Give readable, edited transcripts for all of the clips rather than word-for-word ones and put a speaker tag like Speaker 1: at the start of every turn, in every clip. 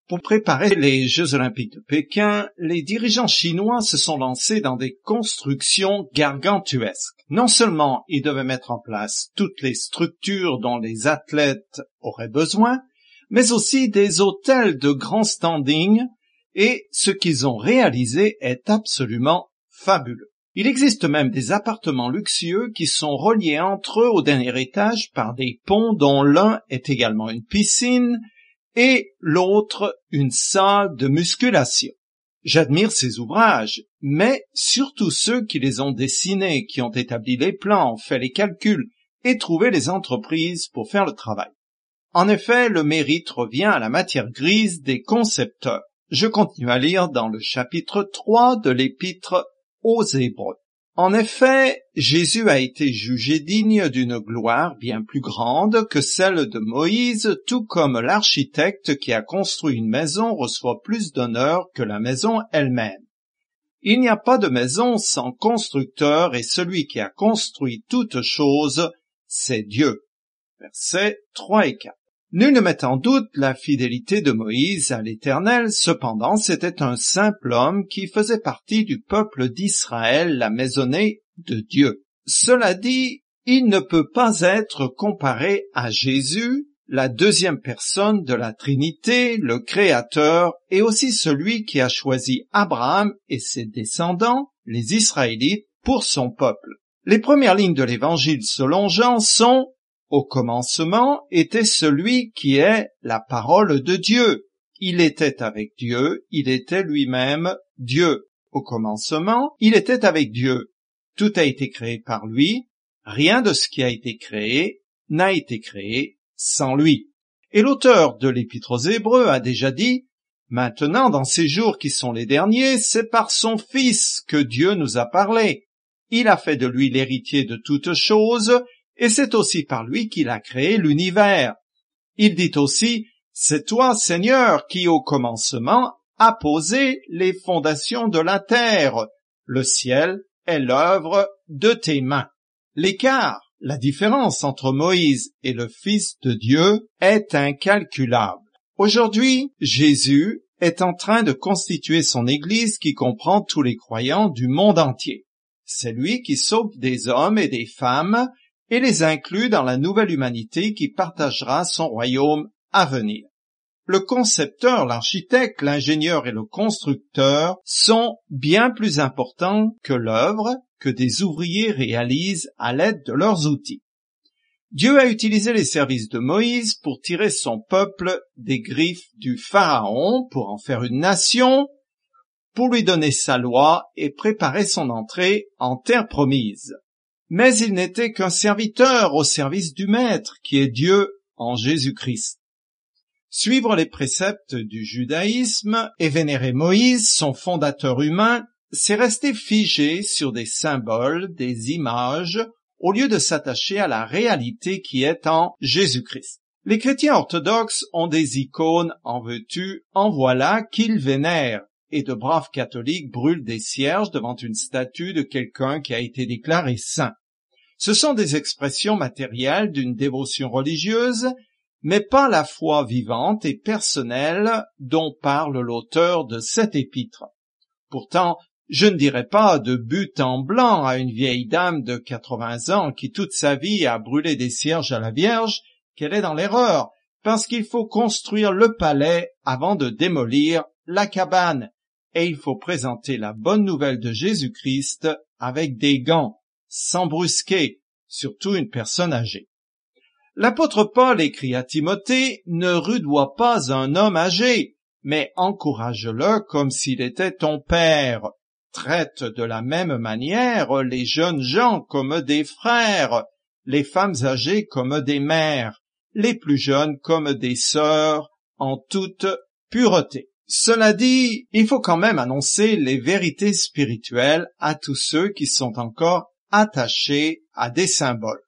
Speaker 1: Pour préparer les Jeux olympiques de Pékin, les dirigeants chinois se sont lancés dans des constructions gargantuesques. Non seulement ils devaient mettre en place toutes les structures dont les athlètes auraient besoin, mais aussi des hôtels de grand standing, et ce qu'ils ont réalisé est absolument fabuleux. Il existe même des appartements luxueux qui sont reliés entre eux au dernier étage par des ponts dont l'un est également une piscine et l'autre une salle de musculation. J'admire ces ouvrages, mais surtout ceux qui les ont dessinés, qui ont établi les plans, fait les calculs et trouvé les entreprises pour faire le travail. En effet, le mérite revient à la matière grise des concepteurs. Je continue à lire dans le chapitre 3 de l'épître aux Hébreux. En effet, Jésus a été jugé digne d'une gloire bien plus grande que celle de Moïse, tout comme l'architecte qui a construit une maison reçoit plus d'honneur que la maison elle-même. Il n'y a pas de maison sans constructeur, et celui qui a construit toute chose, c'est Dieu. Versets 3 et 4. Nul ne met en doute la fidélité de Moïse à l'Éternel, cependant c'était un simple homme qui faisait partie du peuple d'Israël, la maisonnée de Dieu. Cela dit, il ne peut pas être comparé à Jésus, la deuxième personne de la Trinité, le Créateur, et aussi celui qui a choisi Abraham et ses descendants, les Israélites, pour son peuple. Les premières lignes de l'Évangile selon Jean sont: au commencement était celui qui est la parole de Dieu. Il était avec Dieu, il était lui-même Dieu. Au commencement, il était avec Dieu. Tout a été créé par lui, rien de ce qui a été créé n'a été créé sans lui. Et l'auteur de l'Épître aux Hébreux a déjà dit: maintenant, dans ces jours qui sont les derniers, c'est par son Fils que Dieu nous a parlé. Il a fait de lui l'héritier de toutes choses, et c'est aussi par lui qu'il a créé l'univers. Il dit aussi: c'est toi, Seigneur, qui au commencement a posé les fondations de la terre. Le ciel est l'œuvre de tes mains. L'écart, la différence entre Moïse et le Fils de Dieu est incalculable. Aujourd'hui, Jésus est en train de constituer son Église qui comprend tous les croyants du monde entier. C'est lui qui sauve des hommes et des femmes et les inclut dans la nouvelle humanité qui partagera son royaume à venir. Le concepteur, l'architecte, l'ingénieur et le constructeur sont bien plus importants que l'œuvre que des ouvriers réalisent à l'aide de leurs outils. Dieu a utilisé les services de Moïse pour tirer son peuple des griffes du Pharaon, pour en faire une nation, pour lui donner sa loi et préparer son entrée en terre promise. Mais il n'était qu'un serviteur au service du Maître, qui est Dieu en Jésus-Christ. Suivre les préceptes du judaïsme et vénérer Moïse, son fondateur humain, c'est rester figé sur des symboles, des images, au lieu de s'attacher à la réalité qui est en Jésus-Christ. Les chrétiens orthodoxes ont des icônes, en veux-tu, en voilà, qu'ils vénèrent, et de braves catholiques brûlent des cierges devant une statue de quelqu'un qui a été déclaré saint. Ce sont des expressions matérielles d'une dévotion religieuse, mais pas la foi vivante et personnelle dont parle l'auteur de cet épître. Pourtant, je ne dirais pas de but en blanc à une vieille dame de 80 ans qui toute sa vie a brûlé des cierges à la Vierge qu'elle est dans l'erreur, parce qu'il faut construire le palais avant de démolir la cabane, et il faut présenter la bonne nouvelle de Jésus-Christ avec des gants, sans brusquer, surtout une personne âgée. L'apôtre Paul écrit à Timothée: ne rudoie pas un homme âgé, mais encourage-le comme s'il était ton père. Traite de la même manière les jeunes gens comme des frères, les femmes âgées comme des mères, les plus jeunes comme des sœurs, en toute pureté. Cela dit, il faut quand même annoncer les vérités spirituelles à tous ceux qui sont encore attachés à des symboles.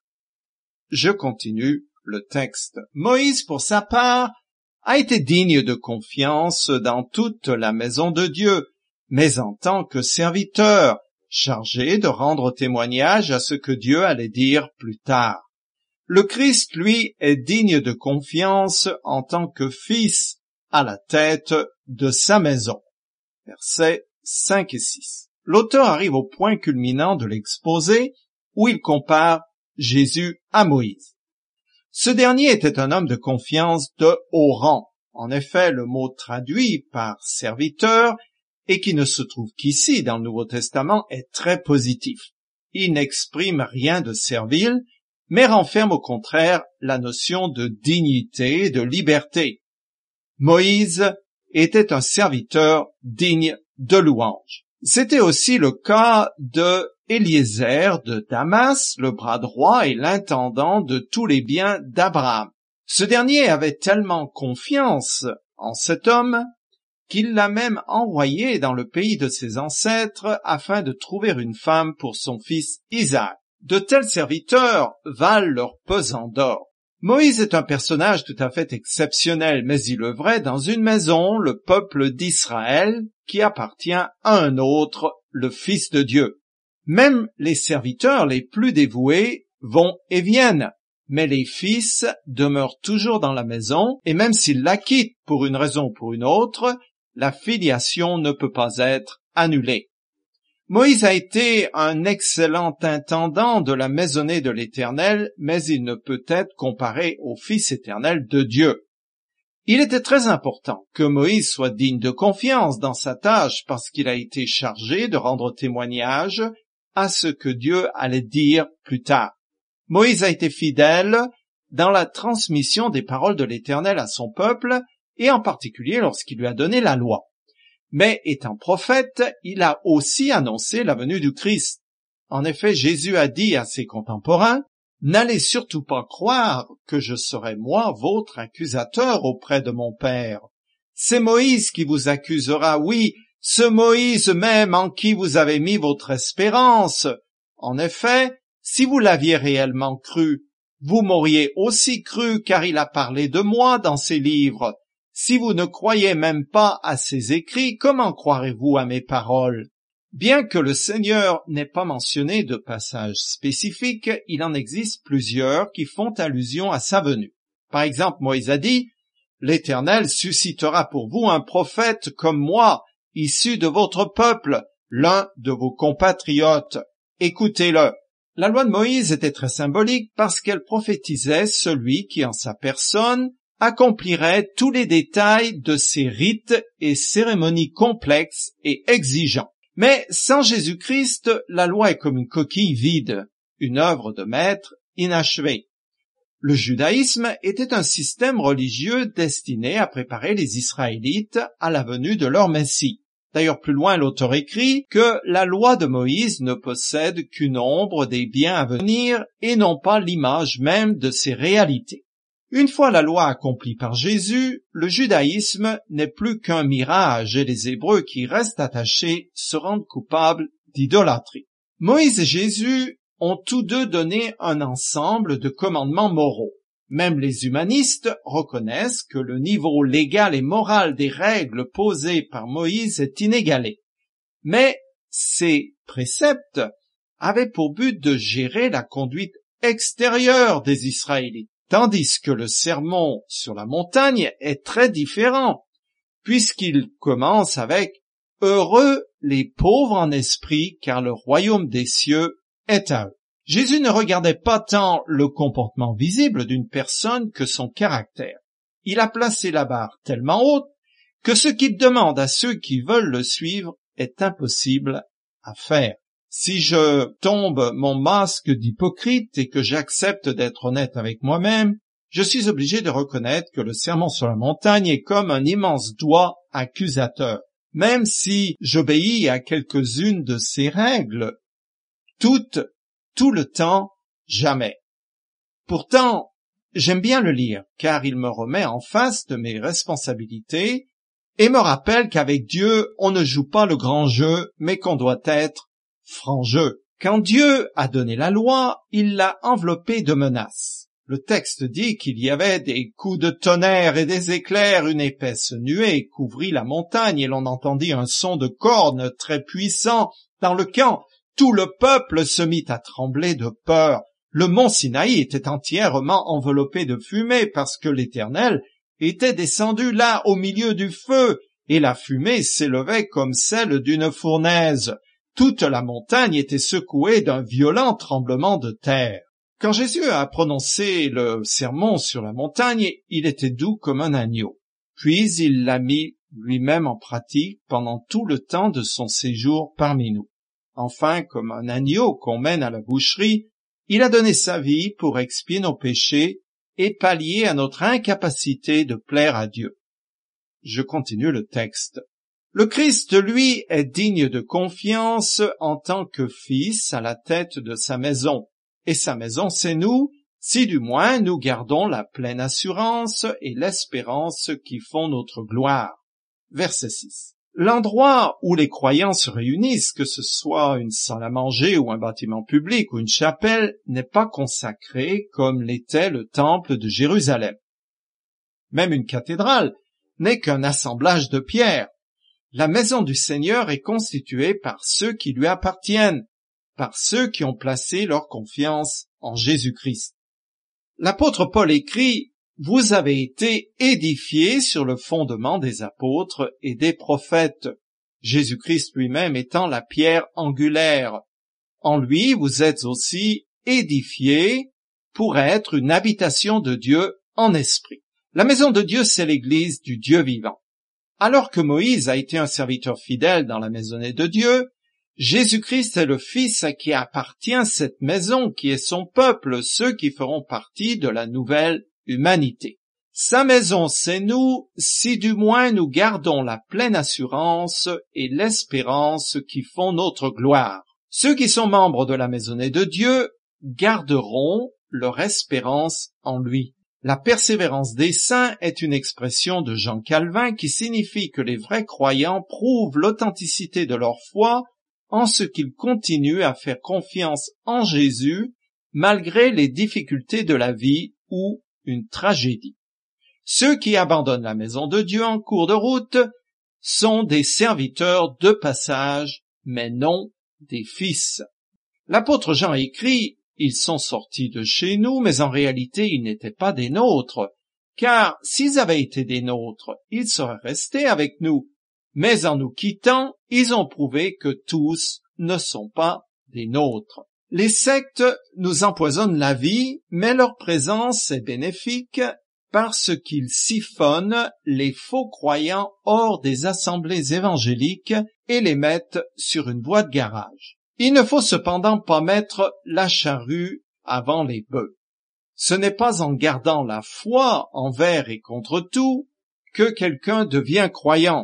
Speaker 1: Je continue le texte. Moïse, pour sa part, a été digne de confiance dans toute la maison de Dieu, mais en tant que serviteur, chargé de rendre témoignage à ce que Dieu allait dire plus tard. Le Christ, lui, est digne de confiance en tant que fils, à la tête de sa maison. Versets 5 et 6. L'auteur arrive au point culminant de l'exposé où il compare Jésus à Moïse. Ce dernier était un homme de confiance de haut rang. En effet, le mot traduit par serviteur et qui ne se trouve qu'ici dans le Nouveau Testament est très positif. Il n'exprime rien de servile, mais renferme au contraire la notion de dignité et de liberté. Moïse était un serviteur digne de louange. C'était aussi le cas de Eliezer de Damas, le bras droit et l'intendant de tous les biens d'Abraham. Ce dernier avait tellement confiance en cet homme qu'il l'a même envoyé dans le pays de ses ancêtres afin de trouver une femme pour son fils Isaac. De tels serviteurs valent leur pesant d'or. Moïse est un personnage tout à fait exceptionnel, mais il œuvrait dans une maison, le peuple d'Israël, qui appartient à un autre, le Fils de Dieu. Même les serviteurs les plus dévoués vont et viennent, mais les fils demeurent toujours dans la maison, et même s'ils la quittent pour une raison ou pour une autre, la filiation ne peut pas être annulée. Moïse a été un excellent intendant de la maisonnée de l'Éternel, mais il ne peut être comparé au Fils éternel de Dieu. Il était très important que Moïse soit digne de confiance dans sa tâche parce qu'il a été chargé de rendre témoignage à ce que Dieu allait dire plus tard. Moïse a été fidèle dans la transmission des paroles de l'Éternel à son peuple, et en particulier lorsqu'il lui a donné la loi. Mais étant prophète, il a aussi annoncé la venue du Christ. En effet, Jésus a dit à ses contemporains, « N'allez surtout pas croire que je serai moi votre accusateur auprès de mon Père. C'est Moïse qui vous accusera, oui, ce Moïse même en qui vous avez mis votre espérance. En effet, si vous l'aviez réellement cru, vous m'auriez aussi cru car il a parlé de moi dans ses livres. Si vous ne croyez même pas à ses écrits, comment croirez-vous à mes paroles? » Bien que le Seigneur n'ait pas mentionné de passage spécifique, il en existe plusieurs qui font allusion à sa venue. Par exemple, Moïse a dit, « L'Éternel suscitera pour vous un prophète comme moi, issu de votre peuple, l'un de vos compatriotes. Écoutez-le. » La loi de Moïse était très symbolique parce qu'elle prophétisait celui qui, en sa personne, accomplirait tous les détails de ces rites et cérémonies complexes et exigeants. Mais sans Jésus-Christ, la loi est comme une coquille vide, une œuvre de maître inachevée. Le judaïsme était un système religieux destiné à préparer les Israélites à la venue de leur Messie. D'ailleurs, plus loin, l'auteur écrit que la loi de Moïse ne possède qu'une ombre des biens à venir et non pas l'image même de ces réalités. Une fois la loi accomplie par Jésus, le judaïsme n'est plus qu'un mirage et les Hébreux qui restent attachés se rendent coupables d'idolâtrie. Moïse et Jésus ont tous deux donné un ensemble de commandements moraux. Même les humanistes reconnaissent que le niveau légal et moral des règles posées par Moïse est inégalé. Mais ces préceptes avaient pour but de gérer la conduite extérieure des Israélites. Tandis que le sermon sur la montagne est très différent, puisqu'il commence avec « Heureux les pauvres en esprit, car le royaume des cieux est à eux ». Jésus ne regardait pas tant le comportement visible d'une personne que son caractère. Il a placé la barre tellement haute que ce qu'il demande à ceux qui veulent le suivre est impossible à faire. Si je tombe mon masque d'hypocrite et que j'accepte d'être honnête avec moi-même, je suis obligé de reconnaître que le sermon sur la montagne est comme un immense doigt accusateur. Même si j'obéis à quelques-unes de ses règles, tout le temps, jamais. Pourtant, j'aime bien le lire, car il me remet en face de mes responsabilités et me rappelle qu'avec Dieu, on ne joue pas le grand jeu, mais qu'on doit être franc jeu. Quand Dieu a donné la loi, il l'a enveloppée de menaces. Le texte dit qu'il y avait des coups de tonnerre et des éclairs, une épaisse nuée couvrit la montagne et l'on entendit un son de cornes très puissant dans le camp. Tout le peuple se mit à trembler de peur. Le mont Sinaï était entièrement enveloppé de fumée parce que l'Éternel était descendu là au milieu du feu, et la fumée s'élevait comme celle d'une fournaise. Toute la montagne était secouée d'un violent tremblement de terre. Quand Jésus a prononcé le sermon sur la montagne, il était doux comme un agneau. Puis il l'a mis lui-même en pratique pendant tout le temps de son séjour parmi nous. Enfin, comme un agneau qu'on mène à la boucherie, il a donné sa vie pour expier nos péchés et pallier à notre incapacité de plaire à Dieu. Je continue le texte. Le Christ, lui, est digne de confiance en tant que fils à la tête de sa maison. Et sa maison, c'est nous, si du moins nous gardons la pleine assurance et l'espérance qui font notre gloire. Verset 6. L'endroit où les croyants se réunissent, que ce soit une salle à manger ou un bâtiment public ou une chapelle, n'est pas consacré comme l'était le temple de Jérusalem. Même une cathédrale n'est qu'un assemblage de pierres. La maison du Seigneur est constituée par ceux qui lui appartiennent, par ceux qui ont placé leur confiance en Jésus-Christ. L'apôtre Paul écrit « Vous avez été édifiés sur le fondement des apôtres et des prophètes, Jésus-Christ lui-même étant la pierre angulaire. En lui, vous êtes aussi édifiés pour être une habitation de Dieu en esprit. » La maison de Dieu, c'est l'Église du Dieu vivant. Alors que Moïse a été un serviteur fidèle dans la maisonnée de Dieu, Jésus-Christ est le Fils à qui appartient cette maison, qui est son peuple, ceux qui feront partie de la nouvelle humanité. Sa maison, c'est nous, si du moins nous gardons la pleine assurance et l'espérance qui font notre gloire. Ceux qui sont membres de la maisonnée de Dieu garderont leur espérance en lui. La persévérance des saints est une expression de Jean Calvin qui signifie que les vrais croyants prouvent l'authenticité de leur foi en ce qu'ils continuent à faire confiance en Jésus malgré les difficultés de la vie ou une tragédie. Ceux qui abandonnent la maison de Dieu en cours de route sont des serviteurs de passage, mais non des fils. L'apôtre Jean écrit « Ils sont sortis de chez nous, mais en réalité ils n'étaient pas des nôtres, car s'ils avaient été des nôtres, ils seraient restés avec nous. Mais en nous quittant, ils ont prouvé que tous ne sont pas des nôtres. » Les sectes nous empoisonnent la vie, mais leur présence est bénéfique parce qu'ils siphonnent les faux croyants hors des assemblées évangéliques et les mettent sur une voie de garage. Il ne faut cependant pas mettre la charrue avant les bœufs. Ce n'est pas en gardant la foi envers et contre tout que quelqu'un devient croyant,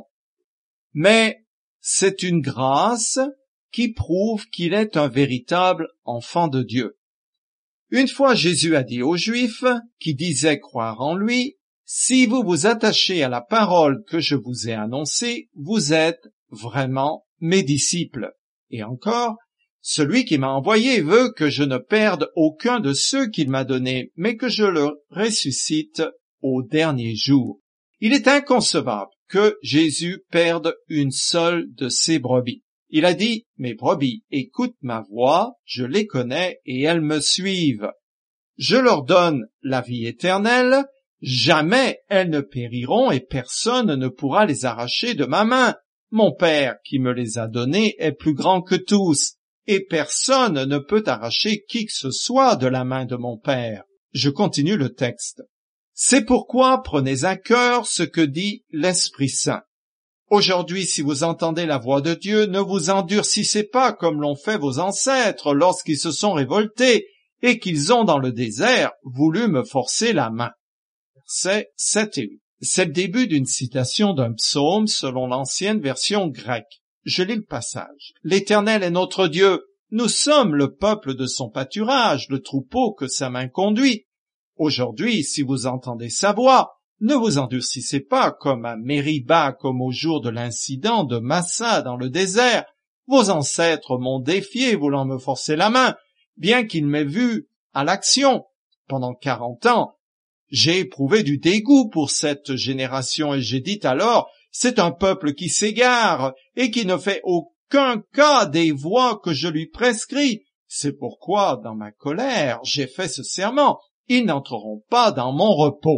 Speaker 1: mais c'est une grâce qui prouve qu'il est un véritable enfant de Dieu. Une fois Jésus a dit aux Juifs, qui disaient croire en lui, « Si vous vous attachez à la parole que je vous ai annoncée, vous êtes vraiment mes disciples. » Et encore, « Celui qui m'a envoyé veut que je ne perde aucun de ceux qu'il m'a donnés, mais que je le ressuscite au dernier jour. » Il est inconcevable que Jésus perde une seule de ses brebis. Il a dit, « Mes brebis écoutent ma voix, je les connais et elles me suivent. Je leur donne la vie éternelle, jamais elles ne périront et personne ne pourra les arracher de ma main. Mon Père qui me les a donnés est plus grand que tous, et personne ne peut arracher qui que ce soit de la main de mon Père. » Je continue le texte. C'est pourquoi prenez à cœur ce que dit l'Esprit Saint. Aujourd'hui, si vous entendez la voix de Dieu, ne vous endurcissez pas comme l'ont fait vos ancêtres lorsqu'ils se sont révoltés et qu'ils ont dans le désert voulu me forcer la main. Versets 7 et 8. C'est le début d'une citation d'un psaume selon l'ancienne version grecque. Je lis le passage. « L'Éternel est notre Dieu. Nous sommes le peuple de son pâturage, le troupeau que sa main conduit. Aujourd'hui, si vous entendez sa voix, ne vous endurcissez pas comme à Mériba, comme au jour de l'incident de Massa dans le désert. Vos ancêtres m'ont défié, voulant me forcer la main, bien qu'ils m'aient vu à l'action. Pendant 40 ans, j'ai éprouvé du dégoût pour cette génération et j'ai dit alors, c'est un peuple qui s'égare et qui ne fait aucun cas des voies que je lui prescris. C'est pourquoi, dans ma colère, j'ai fait ce serment. Ils n'entreront pas dans mon repos. »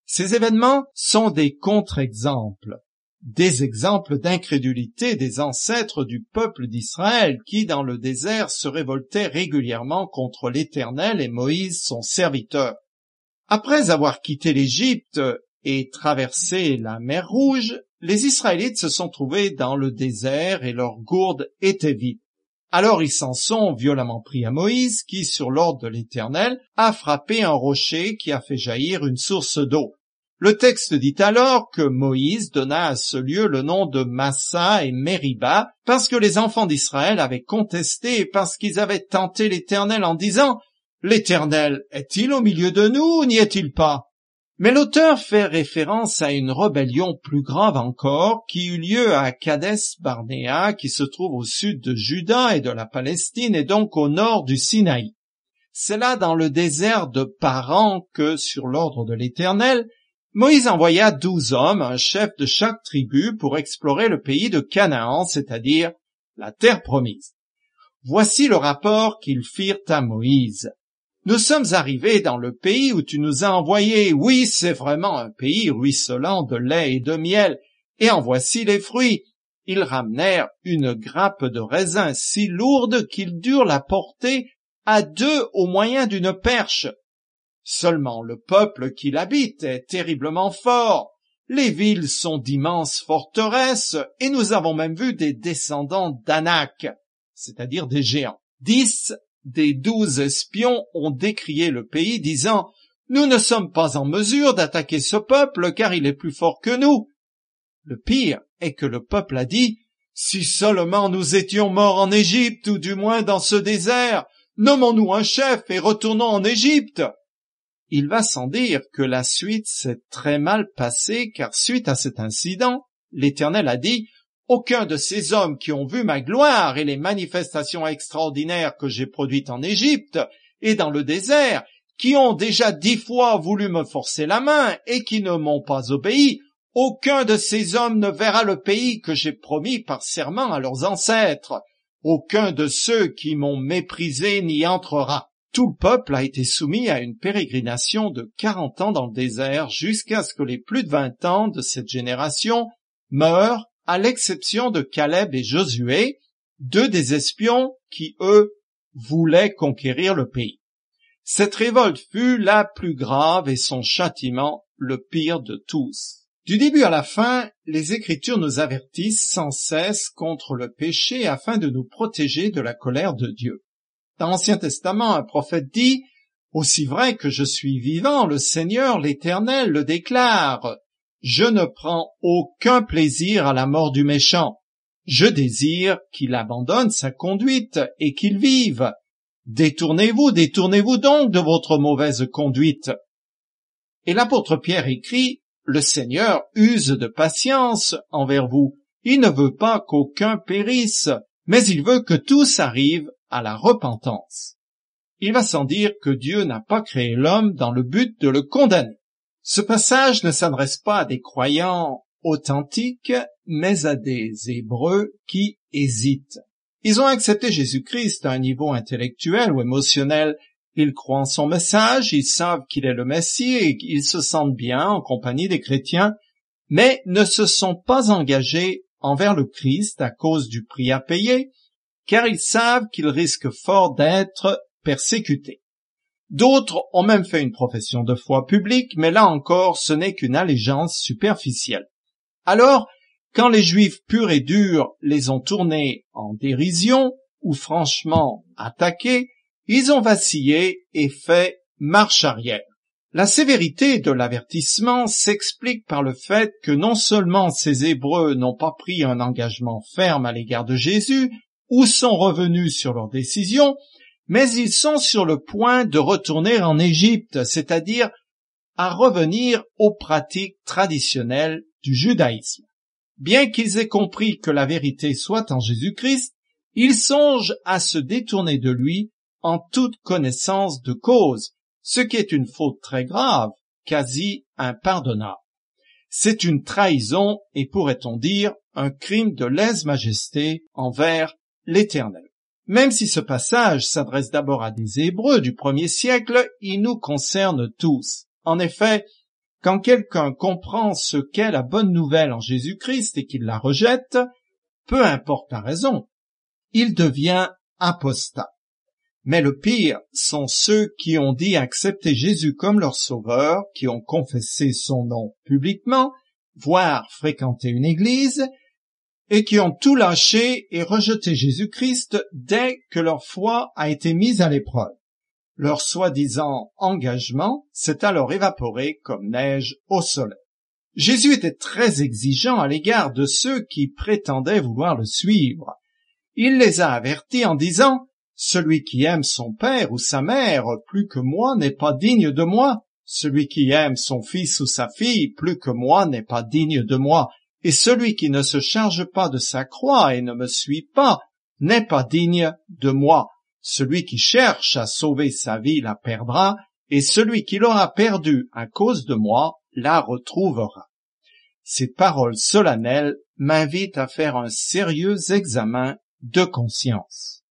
Speaker 1: Ces événements sont des contre-exemples, des exemples d'incrédulité des ancêtres du peuple d'Israël qui, dans le désert, se révoltaient régulièrement contre l'Éternel et Moïse, son serviteur. Après avoir quitté l'Égypte et traversé la mer Rouge, les Israélites se sont trouvés dans le désert et leurs gourdes étaient vides. Alors ils s'en sont violemment pris à Moïse qui, sur l'ordre de l'Éternel, a frappé un rocher qui a fait jaillir une source d'eau. Le texte dit alors que Moïse donna à ce lieu le nom de Massa et Mériba parce que les enfants d'Israël avaient contesté et parce qu'ils avaient tenté l'Éternel en disant « L'Éternel est-il au milieu de nous ou n'y est-il pas ?» Mais l'auteur fait référence à une rébellion plus grave encore qui eut lieu à Kadès-Barnéa qui se trouve au sud de Juda et de la Palestine et donc au nord du Sinaï. C'est là dans le désert de Paran que, sur l'ordre de l'Éternel, Moïse envoya 12 hommes, un chef de chaque tribu, pour explorer le pays de Canaan, c'est-à-dire la terre promise. Voici le rapport qu'ils firent à Moïse. « Nous sommes arrivés dans le pays où tu nous as envoyés. Oui, c'est vraiment un pays ruisselant de lait et de miel, et en voici les fruits. » Ils ramenèrent une grappe de raisin si lourde qu'ils durent la porter à 2 au moyen d'une perche. Seulement le peuple qui l'habite est terriblement fort. Les villes sont d'immenses forteresses et nous avons même vu des descendants d'Anak, c'est-à-dire des géants. 10 des 12 espions ont décrié le pays disant « Nous ne sommes pas en mesure d'attaquer ce peuple car il est plus fort que nous. » Le pire est que le peuple a dit « Si seulement nous étions morts en Égypte ou du moins dans ce désert, nommons-nous un chef et retournons en Égypte. » Il va sans dire que la suite s'est très mal passée car suite à cet incident, l'Éternel a dit « Aucun de ces hommes qui ont vu ma gloire et les manifestations extraordinaires que j'ai produites en Égypte et dans le désert, qui ont déjà 10 fois voulu me forcer la main et qui ne m'ont pas obéi, aucun de ces hommes ne verra le pays que j'ai promis par serment à leurs ancêtres. Aucun de ceux qui m'ont méprisé n'y entrera. » Tout le peuple a été soumis à une pérégrination de 40 ans dans le désert jusqu'à ce que les plus de 20 ans de cette génération meurent, à l'exception de Caleb et Josué, 2 des espions qui, eux, voulaient conquérir le pays. Cette révolte fut la plus grave et son châtiment le pire de tous. Du début à la fin, les Écritures nous avertissent sans cesse contre le péché afin de nous protéger de la colère de Dieu. Dans l'Ancien Testament, un prophète dit « Aussi vrai que je suis vivant, le Seigneur, l'Éternel, le déclare. Je ne prends aucun plaisir à la mort du méchant. Je désire qu'il abandonne sa conduite et qu'il vive. Détournez-vous donc de votre mauvaise conduite. » Et l'apôtre Pierre écrit « Le Seigneur use de patience envers vous. Il ne veut pas qu'aucun périsse, mais il veut que tous arrivent à la repentance. » Il va sans dire que Dieu n'a pas créé l'homme dans le but de le condamner. Ce passage ne s'adresse pas à des croyants authentiques, mais à des Hébreux qui hésitent. Ils ont accepté Jésus-Christ à un niveau intellectuel ou émotionnel. Ils croient en son message, ils savent qu'il est le Messie et ils se sentent bien en compagnie des chrétiens, mais ne se sont pas engagés envers le Christ à cause du prix à payer, car ils savent qu'ils risquent fort d'être persécutés. D'autres ont même fait une profession de foi publique, mais là encore, ce n'est qu'une allégeance superficielle. Alors, quand les Juifs purs et durs les ont tournés en dérision ou franchement attaqués, ils ont vacillé et fait marche arrière. La sévérité de l'avertissement s'explique par le fait que non seulement ces Hébreux n'ont pas pris un engagement ferme à l'égard de Jésus, ou sont revenus sur leur décision, mais ils sont sur le point de retourner en Égypte, c'est-à-dire à revenir aux pratiques traditionnelles du judaïsme. Bien qu'ils aient compris que la vérité soit en Jésus-Christ, ils songent à se détourner de lui en toute connaissance de cause, ce qui est une faute très grave, quasi impardonnable. C'est une trahison et pourrait-on dire un crime de lèse-majesté envers l'Éternel. Même si ce passage s'adresse d'abord à des Hébreux du 1er siècle, il nous concerne tous. En effet, Quand quelqu'un comprend ce qu'est la bonne nouvelle en Jésus-Christ et qu'il la rejette, peu importe la raison, il devient apostat. Mais le pire sont ceux qui ont dit accepter Jésus comme leur sauveur, qui ont confessé son nom publiquement, voire fréquenté une église, et qui ont tout lâché et rejeté Jésus-Christ dès que leur foi a été mise à l'épreuve. Leur soi-disant engagement s'est alors évaporé comme neige au soleil. Jésus était très exigeant à l'égard de ceux qui prétendaient vouloir le suivre. Il les a avertis en disant « Celui qui aime son père ou sa mère plus que moi n'est pas digne de moi. Celui qui aime son fils ou sa fille plus que moi n'est pas digne de moi. Et celui qui ne se charge pas de sa croix et ne me suit pas n'est pas digne de moi. Celui qui cherche à sauver sa vie la perdra, et celui qui l'aura perdue à cause de moi la retrouvera. » Ces paroles solennelles m'invitent à faire un sérieux examen de conscience.